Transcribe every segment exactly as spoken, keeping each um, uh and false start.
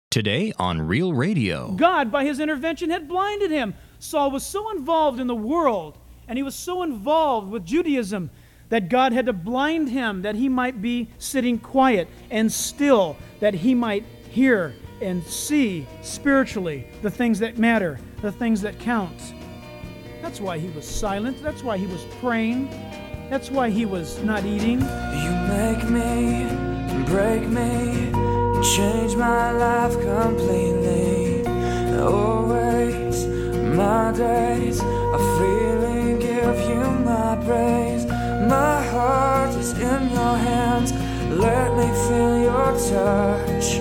Today on Real Radio. God, by his intervention, had blinded him. Saul was so involved in the world, and he was so involved with Judaism, that God had to blind him, that he might be sitting quiet and still, that he might hear and see spiritually the things that matter, the things that count. That's why he was silent. That's why he was praying. That's why he was not eating. You make me, break me, change my life completely. Always, my days are freely give you my praise. My heart is in your hands. Let me feel your touch.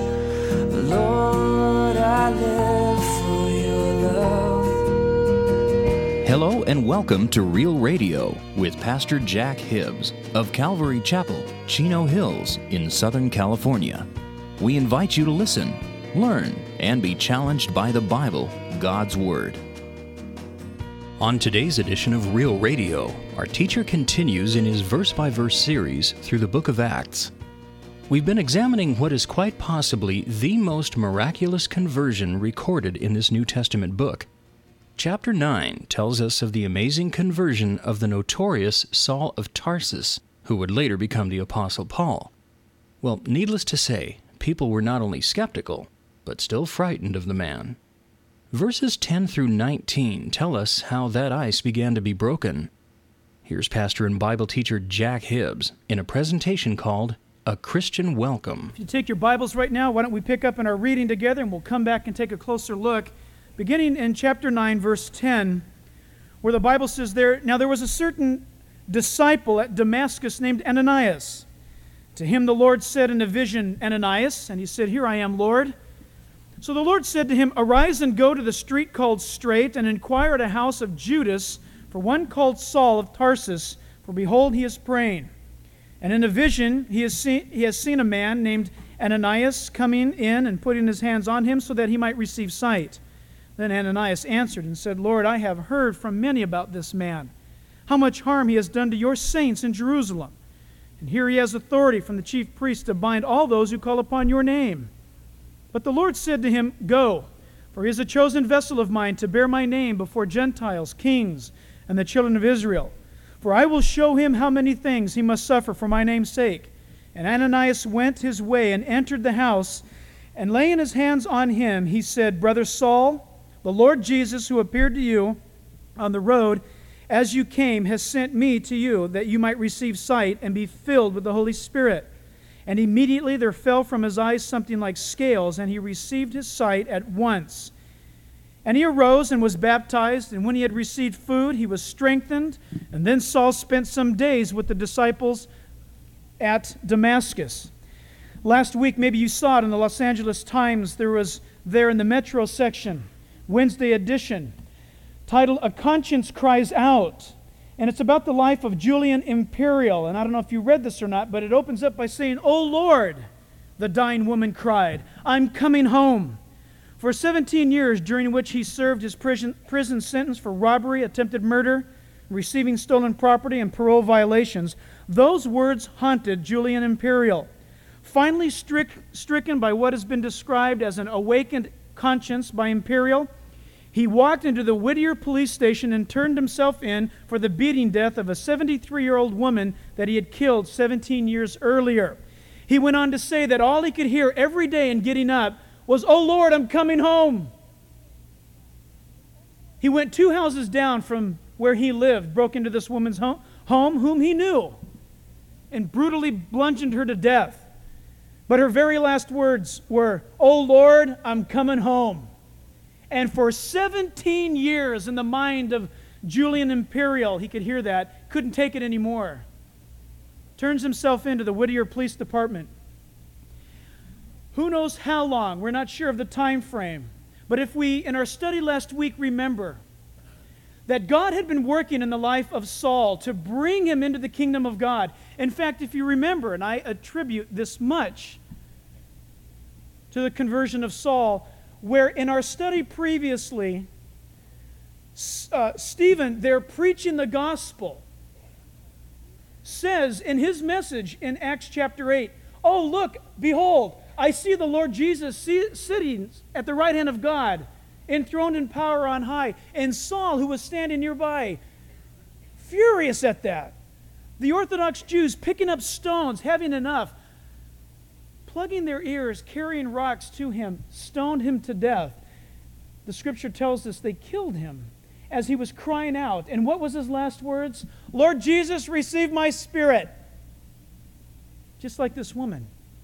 Lord, I live for your love. Hello and welcome to Real Radio with Pastor Jack Hibbs of Calvary Chapel, Chino Hills in Southern California. We invite you to listen, learn, and be challenged by the Bible, God's Word. On today's edition of Real Radio, our teacher continues in his verse-by-verse series through the book of Acts. We've been examining what is quite possibly the most miraculous conversion recorded in this New Testament book. Chapter nine tells us of the amazing conversion of the notorious Saul of Tarsus, who would later become the Apostle Paul. Well, needless to say, people were not only skeptical, but still frightened of the man. Verses ten through nineteen tell us how that ice began to be broken. Here's pastor and Bible teacher Jack Hibbs in a presentation called A Christian Welcome. If you take your Bibles right now, why don't we pick up in our reading together, and we'll come back and take a closer look, beginning in chapter nine, verse ten, where the Bible says there, Now there was a certain disciple at Damascus named Ananias. To him the Lord said in a vision, Ananias, and he said, Here I am, Lord. So the Lord said to him, Arise and go to the street called Straight, and inquire at a house of Judas for one called Saul of Tarsus, for behold, he is praying. And in a vision he has seen, he has seen a man named Ananias coming in and putting his hands on him so that he might receive sight. Then Ananias answered and said, Lord, I have heard from many about this man, how much harm he has done to your saints in Jerusalem. And here he has authority from the chief priest to bind all those who call upon your name. But the Lord said to him, Go, for he is a chosen vessel of mine to bear my name before Gentiles, kings, and the children of Israel. For I will show him how many things he must suffer for my name's sake. And Ananias went his way and entered the house, and laying his hands on him, he said, Brother Saul, the Lord Jesus, who appeared to you on the road as you came, has sent me to you, that you might receive sight and be filled with the Holy Spirit. And immediately there fell from his eyes something like scales, and he received his sight at once. And he arose and was baptized, and when he had received food, he was strengthened. And then Saul spent some days with the disciples at Damascus. Last week, maybe you saw it in the Los Angeles Times, there was there in the Metro section, Wednesday edition, titled, A Conscience Cries Out. And it's about the life of Julian Imperial. And I don't know if you read this or not, but it opens up by saying, O Lord, the dying woman cried, I'm coming home. For seventeen years, during which he served his prison, prison sentence for robbery, attempted murder, receiving stolen property, and parole violations, those words haunted Julian Imperial. Finally strick, stricken by what has been described as an awakened conscience by Imperial, he walked into the Whittier police station and turned himself in for the beating death of a seventy-three-year-old woman that he had killed seventeen years earlier. He went on to say that all he could hear every day in getting up was, Oh Lord, I'm coming home. He went two houses down from where he lived, broke into this woman's home, home whom he knew, and brutally bludgeoned her to death. But her very last words were, Oh Lord, I'm coming home. And for seventeen years in the mind of Julian Imperial, he could hear that, couldn't take it anymore. Turns himself into the Whittier Police Department. Who knows how long? We're not sure of the time frame. But if we, in our study last week, remember that God had been working in the life of Saul to bring him into the kingdom of God. In fact, if you remember, and I attribute this much to the conversion of Saul, where in our study previously, uh, Stephen, there preaching the gospel, says in his message in Acts chapter eight, Oh, look, behold, I see the Lord Jesus see, sitting at the right hand of God, enthroned in power on high. And Saul, who was standing nearby, furious at that. The Orthodox Jews picking up stones, having enough, plugging their ears, carrying rocks to him, stoned him to death. The Scripture tells us they killed him as he was crying out. And what was his last words? Lord Jesus, receive my spirit. Just like this woman.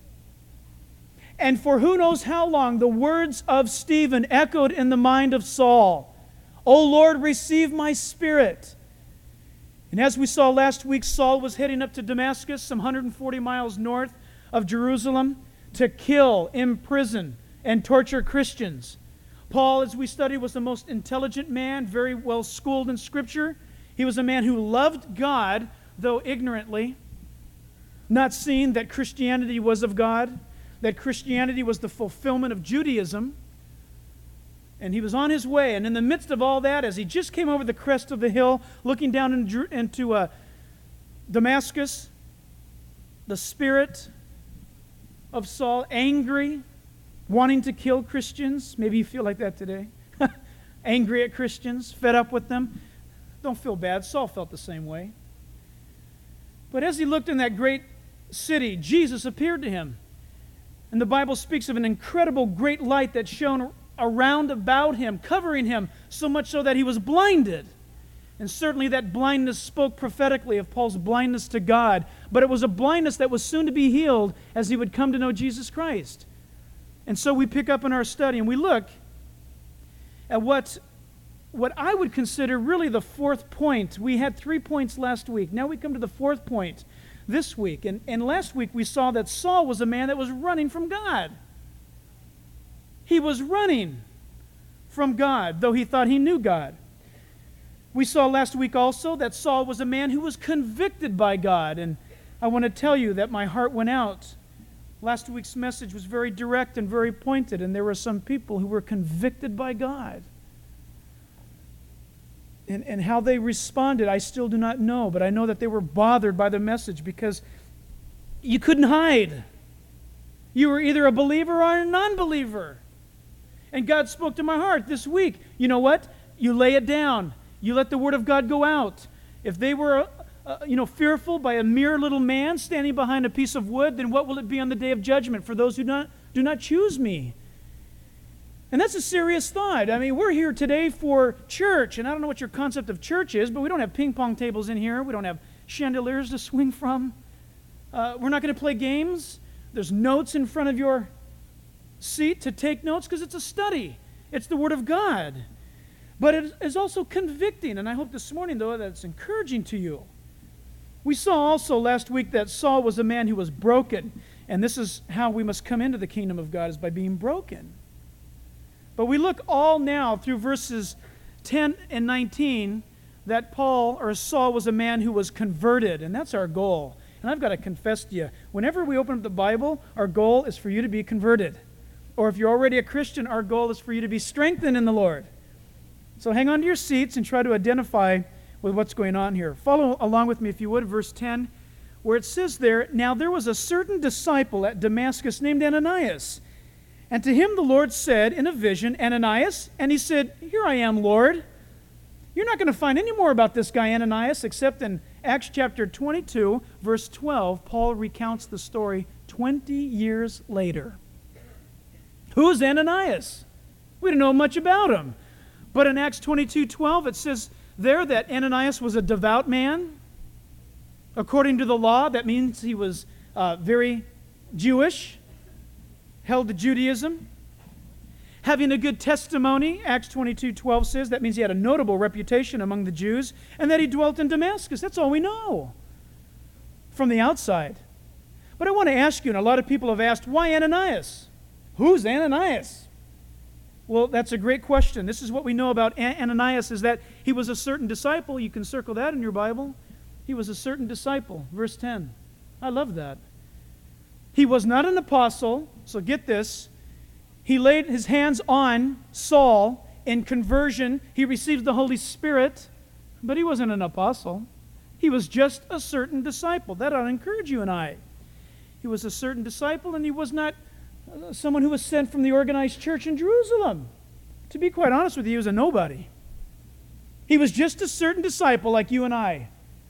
And for who knows how long, the words of Stephen echoed in the mind of Saul. O Lord, receive my spirit. And as we saw last week, Saul was heading up to Damascus, some one hundred forty miles north of Jerusalem, to kill, imprison, and torture Christians. Paul, as we studied, was the most intelligent man, very well schooled in Scripture. He was a man who loved God, though ignorantly, not seeing that Christianity was of God, that Christianity was the fulfillment of Judaism. And he was on his way, and in the midst of all that, as he just came over the crest of the hill, looking down in, into uh, Damascus, the spirit of Saul, angry, wanting to kill Christians. Maybe you feel like that today. Angry at Christians, fed up with them. Don't feel bad. Saul felt the same way. But as he looked in that great city, Jesus appeared to him. And the Bible speaks of an incredible great light that shone around about him, covering him, so much so that he was blinded. And certainly that blindness spoke prophetically of Paul's blindness to God, but it was a blindness that was soon to be healed as he would come to know Jesus Christ. And so we pick up in our study and we look at what, what I would consider really the fourth point. We had three points last week. Now we come to the fourth point this week. And, and last week we saw that Saul was a man that was running from God. He was running from God, though he thought he knew God. We saw last week also that Saul was a man who was convicted by God. And I want to tell you that my heart went out. Last week's message was very direct and very pointed, and there were some people who were convicted by God. And, and how they responded, I still do not know, but I know that they were bothered by the message because you couldn't hide. You were either a believer or a non-believer. And God spoke to my heart this week. You know what? You lay it down. You let the Word of God go out. If they were, uh, you know, fearful by a mere little man standing behind a piece of wood, then what will it be on the day of judgment for those who not, do not choose me? And that's a serious thought. I mean, we're here today for church, and I don't know what your concept of church is, but we don't have ping pong tables in here. We don't have chandeliers to swing from. Uh, we're not going to play games. There's notes in front of your seat to take notes because it's a study. It's the Word of God. But it is also convicting, and I hope this morning, though, that it's encouraging to you. We saw also last week that Saul was a man who was broken, and this is how we must come into the kingdom of God, is by being broken. But we look all now through verses ten and nineteen that Paul, or Saul, was a man who was converted, and that's our goal. And I've got to confess to you, whenever we open up the Bible, our goal is for you to be converted. Or if you're already a Christian, our goal is for you to be strengthened in the Lord. So hang on to your seats and try to identify with what's going on here. Follow along with me, if you would, verse ten, where it says there, Now there was a certain disciple at Damascus named Ananias. And to him the Lord said in a vision, Ananias? And he said, Here I am, Lord. You're not going to find any more about this guy Ananias, except in Acts chapter twenty-two, verse twelve, Paul recounts the story twenty years later. Who's Ananias? We don't know much about him. But in Acts twenty-two twelve, it says there that Ananias was a devout man. According to the law, that means he was uh, very Jewish, held to Judaism. Having a good testimony, Acts twenty-two twelve says, that means he had a notable reputation among the Jews, and that he dwelt in Damascus. That's all we know from the outside. But I want to ask you, and a lot of people have asked, why Ananias? Who's Ananias? Well, that's a great question. This is what we know about Ananias, is that he was a certain disciple. You can circle that in your Bible. He was a certain disciple. Verse ten. I love that. He was not an apostle, so get this. He laid his hands on Saul in conversion. He received the Holy Spirit, but he wasn't an apostle. He was just a certain disciple. That ought to encourage you and I. He was a certain disciple, and he was not uh, someone who was sent from the organized church in Jerusalem. To be quite honest with you, he was a nobody. He was just a certain disciple like you and I.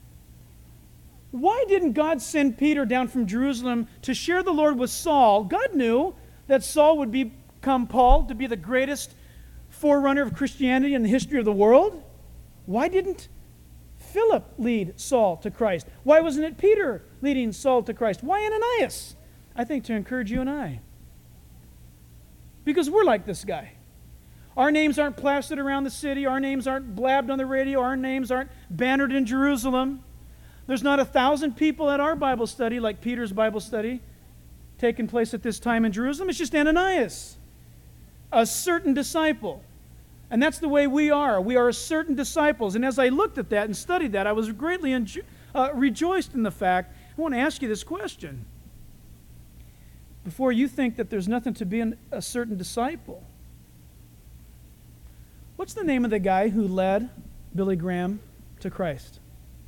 Why didn't God send Peter down from Jerusalem to share the Lord with Saul? God knew that Saul would become Paul, to be the greatest forerunner of Christianity in the history of the world. Why didn't Philip lead Saul to Christ? Why wasn't it Peter leading Saul to Christ? Why Ananias? I think to encourage you and I. Because we're like this guy. Our names aren't plastered around the city. Our names aren't blabbed on the radio. Our names aren't bannered in Jerusalem. There's not a thousand people at our Bible study like Peter's Bible study taking place at this time in Jerusalem. It's just Ananias, a certain disciple. And that's the way we are. We are certain disciples. And as I looked at that and studied that, I was greatly enjo- uh, rejoiced in the fact. I want to ask you this question. Before you think that there's nothing to be an, a certain disciple, what's the name of the guy who led Billy Graham to Christ?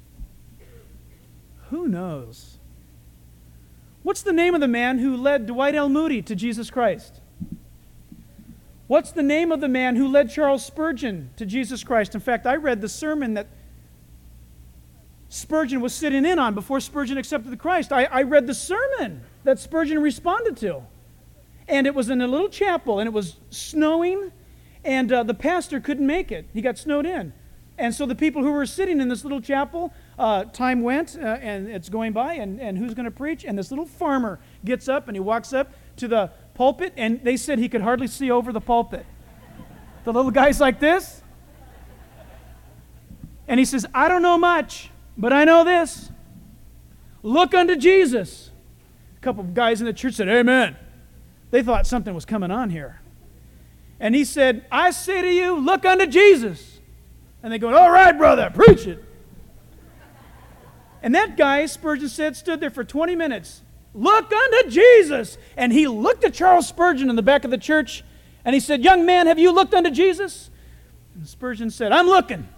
Who knows? What's the name of the man who led Dwight L. Moody to Jesus Christ? What's the name of the man who led Charles Spurgeon to Jesus Christ? In fact, I read the sermon that Spurgeon was sitting in on before Spurgeon accepted the Christ. I, I read the sermon that Spurgeon responded to. And it was in a little chapel, and it was snowing, and uh, the pastor couldn't make it. He got snowed in. And so the people who were sitting in this little chapel, uh, time went, uh, and it's going by, and, and who's going to preach? And this little farmer gets up, and he walks up to the pulpit, and they said he could hardly see over the pulpit. The little guy's like this. And he says, I don't know much, but I know this. Look unto Jesus. A couple of guys in the church said, amen. They thought something was coming on here. And he said, I say to you, look unto Jesus. And they go, all right, brother, preach it. And that guy, Spurgeon said, stood there for twenty minutes. Look unto Jesus. And he looked at Charles Spurgeon in the back of the church, and he said, young man, have you looked unto Jesus? And Spurgeon said, I'm looking.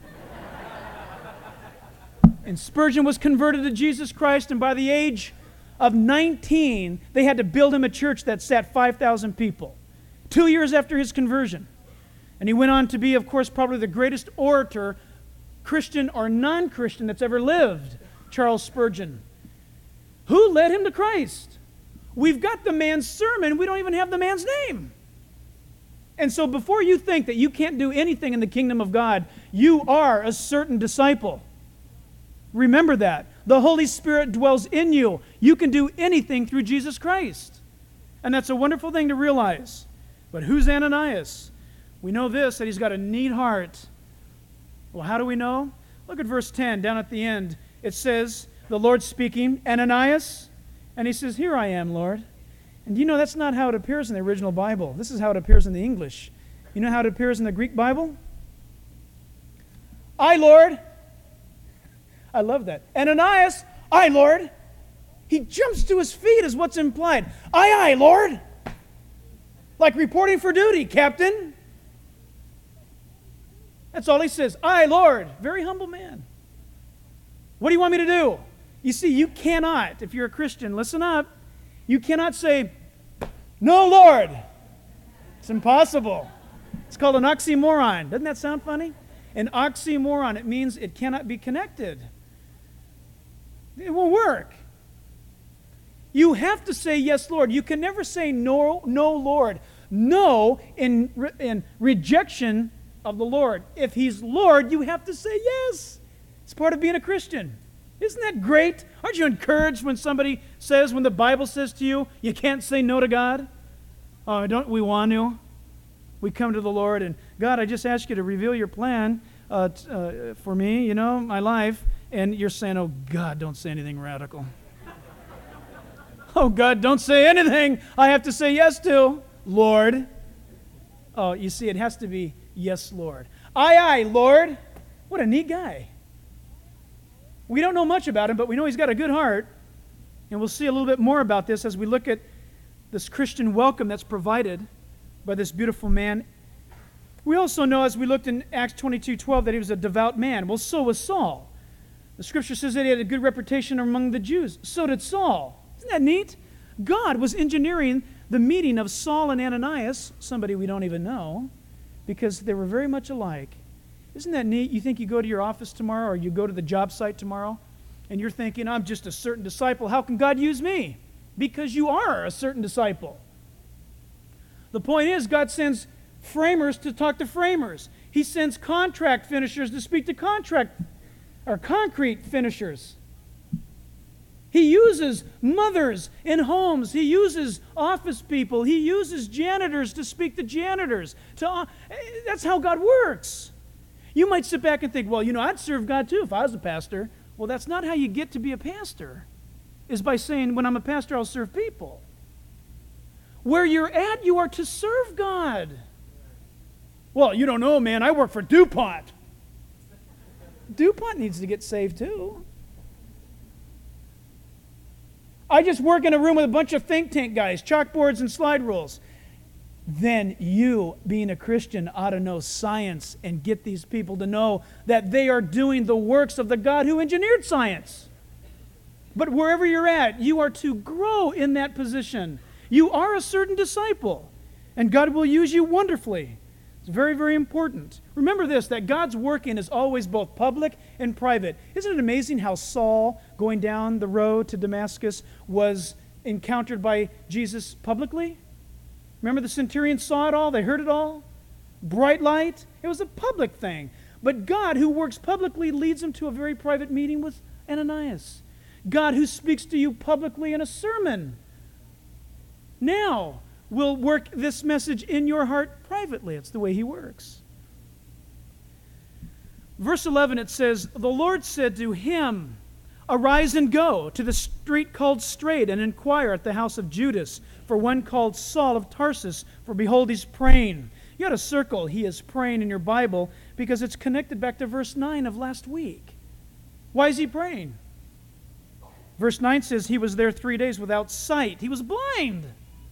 And Spurgeon was converted to Jesus Christ, and by the age of nineteen, they had to build him a church that sat five thousand people. Two years after his conversion. And he went on to be, of course, probably the greatest orator, Christian or non-Christian, that's ever lived, Charles Spurgeon. Who led him to Christ? We've got the man's sermon. We don't even have the man's name. And so before you think that you can't do anything in the kingdom of God, you are a certain disciple. Remember that. The Holy Spirit dwells in you. You can do anything through Jesus Christ. And that's a wonderful thing to realize. But who's Ananias? We know this, that he's got a neat heart. Well, how do we know? Look at verse ten, down at the end. It says, the Lord speaking, Ananias, and he says, here I am, Lord. And you know that's not how it appears in the original Bible. This is how it appears in the English. You know how it appears in the Greek Bible? I, Lord. I love that. Ananias, I, Lord. He jumps to his feet is what's implied. Aye, aye, Lord. Like reporting for duty, Captain. That's all he says. Aye, Lord. Very humble man. What do you want me to do? You see, you cannot, if you're a Christian, listen up. You cannot say, no, Lord. It's impossible. It's called an oxymoron. Doesn't that sound funny? An oxymoron. It means it cannot be connected. It won't work. You have to say, yes, Lord. You can never say, no, no, Lord. No in, re- in rejection of the Lord. If He's Lord, you have to say yes. It's part of being a Christian. Isn't that great? Aren't you encouraged when somebody says, when the Bible says to you, you can't say no to God? Oh, don't we want to? We come to the Lord and, God, I just ask you to reveal your plan uh, t- uh, for me, you know, my life. And you're saying, oh, God, don't say anything radical. Oh, God, don't say anything I have to say yes to, Lord. Oh, you see, it has to be yes, Lord. Aye, aye, Lord. What a neat guy. We don't know much about him, but we know he's got a good heart. And we'll see a little bit more about this as we look at this Christian welcome that's provided by this beautiful man. We also know, as we looked in Acts twenty-two twelve, that he was a devout man. Well, so was Saul. The Scripture says that he had a good reputation among the Jews. So did Saul. Isn't that neat? God was engineering the meeting of Saul and Ananias, somebody we don't even know, because they were very much alike. Isn't that neat? You think you go to your office tomorrow or you go to the job site tomorrow and you're thinking, I'm just a certain disciple. How can God use me? Because you are a certain disciple. The point is, God sends framers to talk to framers. He sends contract finishers to speak to contract or concrete finishers. He uses mothers in homes. He uses office people. He uses janitors to speak to janitors. To, uh, that's how God works. You might sit back and think, well, you know, I'd serve God too if I was a pastor. Well, that's not how you get to be a pastor, is by saying, when I'm a pastor, I'll serve people. Where you're at, you are to serve God. Well, you don't know, man, I work for DuPont. DuPont needs to get saved too. I just work in a room with a bunch of think tank guys, chalkboards and slide rules. Then you, being a Christian, ought to know science and get these people to know that they are doing the works of the God who engineered science. But wherever you're at, you are to grow in that position. You are a certain disciple, and God will use you wonderfully. It's very, very important. Remember this, that God's working is always both public and private. Isn't it amazing how Saul, going down the road to Damascus, was encountered by Jesus publicly? Remember the centurion saw it all? They heard it all? Bright light? It was a public thing. But God, who works publicly, leads him to a very private meeting with Ananias. God, who speaks to you publicly in a sermon, now will work this message in your heart privately. It's the way he works. Verse eleven, it says, the Lord said to him, arise and go to the street called Straight, and inquire at the house of Judas for one called Saul of Tarsus, for behold, he's praying. You ought to circle, he is praying in your Bible, because it's connected back to verse nine of last week. Why is he praying? Verse nine says he was there three days without sight. He was blind.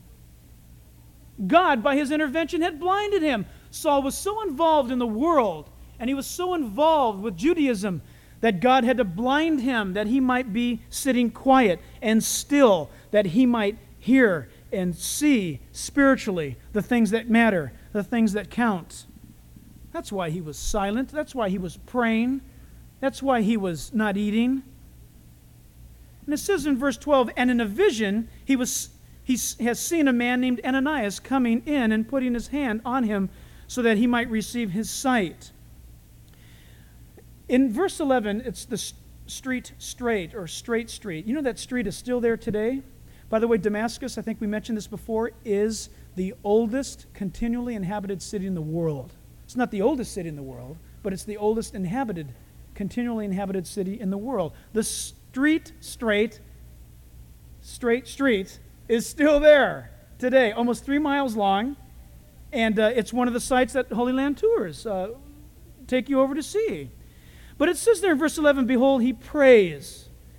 God, by his intervention, had blinded him. Saul was so involved in the world, and he was so involved with Judaism, that God had to blind him that he might be sitting quiet and still, that he might hear and see spiritually the things that matter, the things that count. That's why he was silent. That's why he was praying. That's why he was not eating. And it says in verse twelve, and in a vision he was he has seen a man named Ananias coming in and putting his hand on him so that he might receive his sight. In verse eleven, it's the street straight or straight street. You know that street is still there today? By the way, Damascus, I think we mentioned this before, is the oldest continually inhabited city in the world. It's not the oldest city in the world, but it's the oldest inhabited, continually inhabited city in the world. The street straight, straight street is still there today, almost three miles long, and uh, it's one of the sites that Holy Land Tours uh, take you over to see. But it says there in verse eleven, behold, he prays.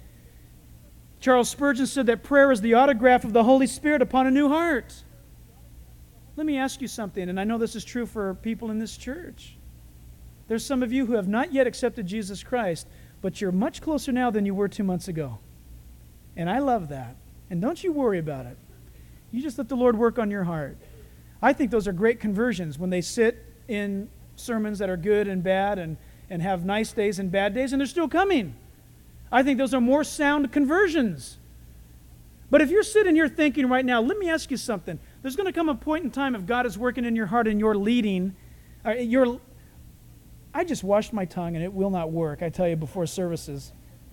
Charles Spurgeon said that prayer is the autograph of the Holy Spirit upon a new heart. Let me ask you something, and I know this is true for people in this church. There's some of you who have not yet accepted Jesus Christ, but you're much closer now than you were two months ago. And I love that. And don't you worry about it. You just let the Lord work on your heart. I think those are great conversions when they sit in sermons that are good and bad and, and have nice days and bad days, and they're still coming. I think those are more sound conversions. But if you're sitting here thinking right now, let me ask you something. There's going to come a point in time if God is working in your heart and you're leading, uh, you're, I just washed my tongue and it will not work, I tell you, before services.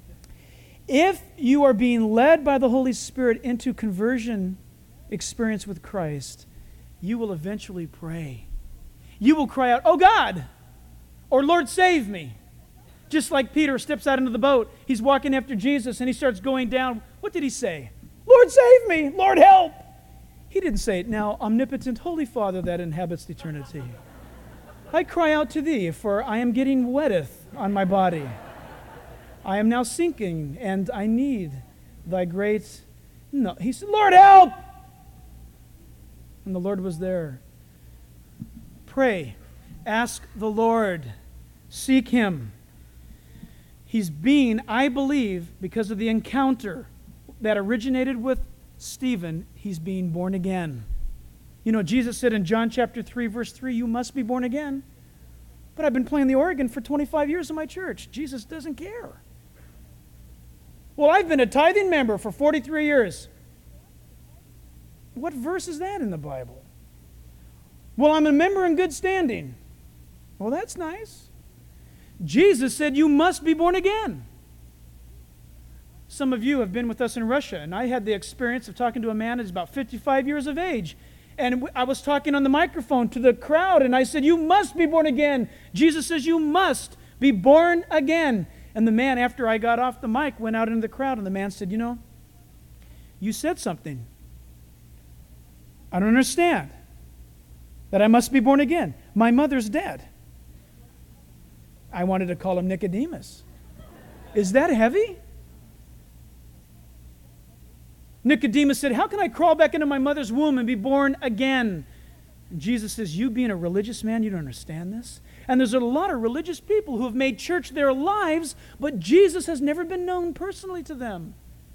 If you are being led by the Holy Spirit into conversion experience with Christ, you will eventually pray. You will cry out, oh God, or Lord, save me. Just like Peter steps out into the boat, he's walking after Jesus and he starts going down. What did he say? Lord, save me. Lord, help. He didn't say, now, omnipotent Holy Father that inhabits eternity, I cry out to thee, for I am getting wetteth on my body. I am now sinking, and I need thy great... No, he said, Lord, help! And the Lord was there. Pray. Ask the Lord. Seek him. He's being, I believe, because of the encounter that originated with Stephen, he's being born again. You know, Jesus said in John chapter three, verse three, you must be born again. But I've been playing the organ for twenty-five years in my church. Jesus doesn't care. Well, I've been a tithing member for forty-three years. What verse is that in the Bible? Well, I'm a member in good standing. Well, that's nice. Jesus said you must be born again. Some of you have been with us in Russia, and I had the experience of talking to a man who's about fifty-five years of age. And I was talking on the microphone to the crowd, and I said, you must be born again. Jesus says you must be born again. And the man, after I got off the mic, went out into the crowd, and the man said, you know, you said something. I don't understand that I must be born again. My mother's dead. I wanted to call him Nicodemus. Is that heavy? Nicodemus said, how can I crawl back into my mother's womb and be born again? And Jesus says, you being a religious man, you don't understand this? And there's a lot of religious people who have made church their lives, but Jesus has never been known personally to them.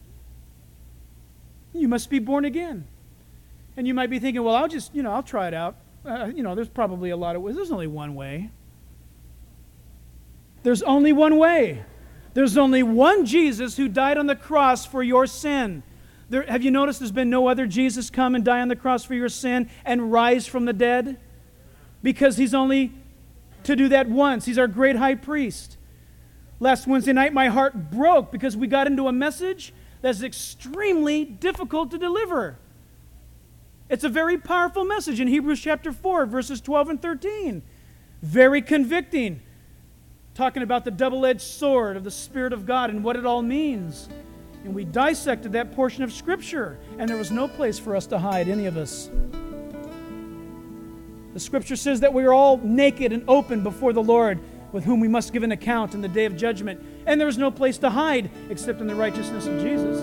You must be born again. And you might be thinking, well, I'll just, you know, I'll try it out. Uh, you know, there's probably a lot of ways. There's only one way. There's only one way. There's only one Jesus who died on the cross for your sin. There, have you noticed there's been no other Jesus come and die on the cross for your sin and rise from the dead? Because he's only to do that once. He's our great high priest. Last Wednesday night, my heart broke because we got into a message that's extremely difficult to deliver. It's a very powerful message in Hebrews chapter four, verses twelve and thirteen. Very convicting. Talking about the double-edged sword of the Spirit of God and what it all means. And we dissected that portion of Scripture, and there was no place for us to hide, any of us. The Scripture says that we are all naked and open before the Lord, with whom we must give an account in the day of judgment. And there is no place to hide except in the righteousness of Jesus.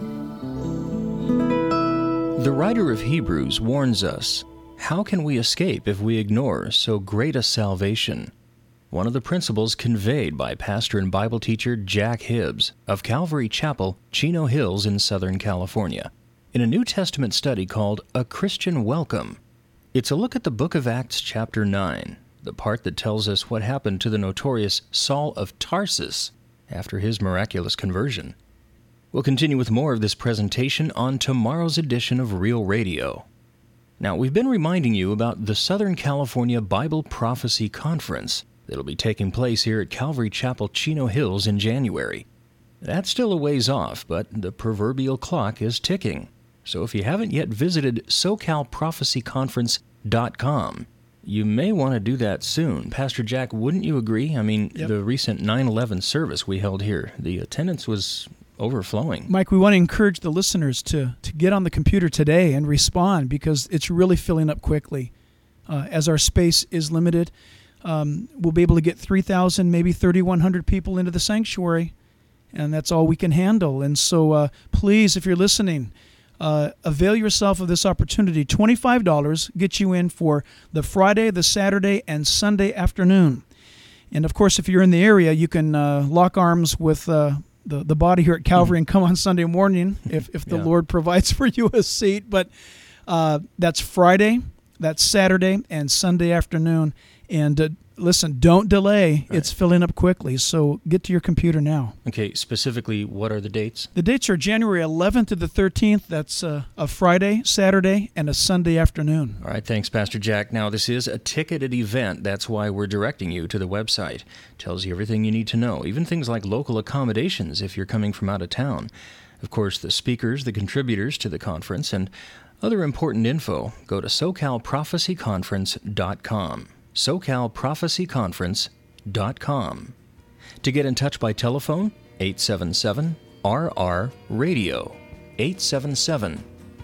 The writer of Hebrews warns us, how can we escape if we ignore so great a salvation? One of the principles conveyed by pastor and Bible teacher Jack Hibbs of Calvary Chapel, Chino Hills in Southern California, in a New Testament study called A Christian Welcome. It's a look at the book of Acts chapter nine, the part that tells us what happened to the notorious Saul of Tarsus after his miraculous conversion. We'll continue with more of this presentation on tomorrow's edition of Real Radio. Now, we've been reminding you about the Southern California Bible Prophecy Conference that'll be taking place here at Calvary Chapel, Chino Hills in January. That's still a ways off, but the proverbial clock is ticking. So if you haven't yet visited so cal prophecy conference dot com, you may want to do that soon. Pastor Jack, wouldn't you agree? I mean, yep. The recent nine eleven service we held here, the attendance was overflowing. Mike, we want to encourage the listeners to, to get on the computer today and respond, because it's really filling up quickly. Uh, as our space is limited, um, we'll be able to get three thousand, maybe thirty-one hundred people into the sanctuary, and that's all we can handle. And so uh, please, if you're listening, uh, avail yourself of this opportunity. twenty-five dollars gets you in for the Friday, the Saturday, and Sunday afternoon. And of course, if you're in the area, you can uh, lock arms with uh, the, the body here at Calvary and come on Sunday morning if, if the yeah. Lord provides for you a seat. But uh, that's Friday, that's Saturday, and Sunday afternoon. And uh, listen, don't delay. Right. It's filling up quickly, so get to your computer now. Okay, specifically, what are the dates? The dates are January eleventh to the thirteenth. That's uh, a Friday, Saturday, and a Sunday afternoon. All right, thanks, Pastor Jack. Now, this is a ticketed event. That's why we're directing you to the website. It tells you everything you need to know, even things like local accommodations if you're coming from out of town. Of course, the speakers, the contributors to the conference, and other important info. Go to so cal prophecy conference dot com. so cal prophecy conference dot com. To get in touch by telephone, eight seven seven R R radio, eight seven seven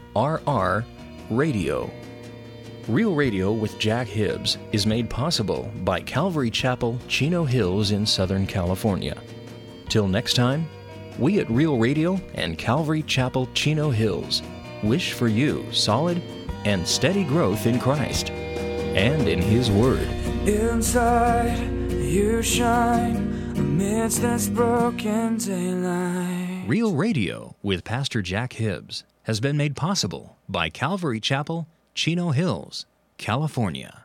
R R radio. Real Radio with Jack Hibbs is made possible by Calvary Chapel, Chino Hills in Southern California. Till next time, we at Real Radio and Calvary Chapel, Chino Hills wish for you solid and steady growth in Christ and in His Word. Inside you shine amidst this broken daylight. Real Radio with Pastor Jack Hibbs. has been made possible by Calvary Chapel, Chino Hills, California.